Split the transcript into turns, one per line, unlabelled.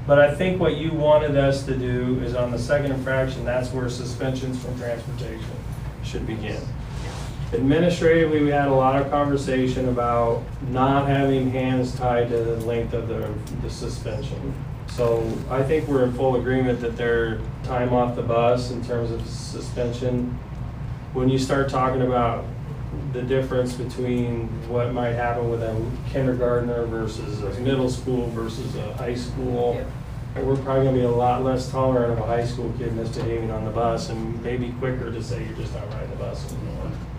But I think what you wanted us to do is on the second infraction, that's where suspensions from transportation should begin. Administratively, we had a lot of conversation about not having hands tied to the length of the suspension. So I think we're in full agreement that their time off the bus in terms of suspension, when you start talking about the difference between what might happen with a kindergartner versus a middle school versus a high school, we're probably gonna be a lot less tolerant of a high school kid misbehaving on the bus and maybe quicker to say you're just not riding the bus anymore.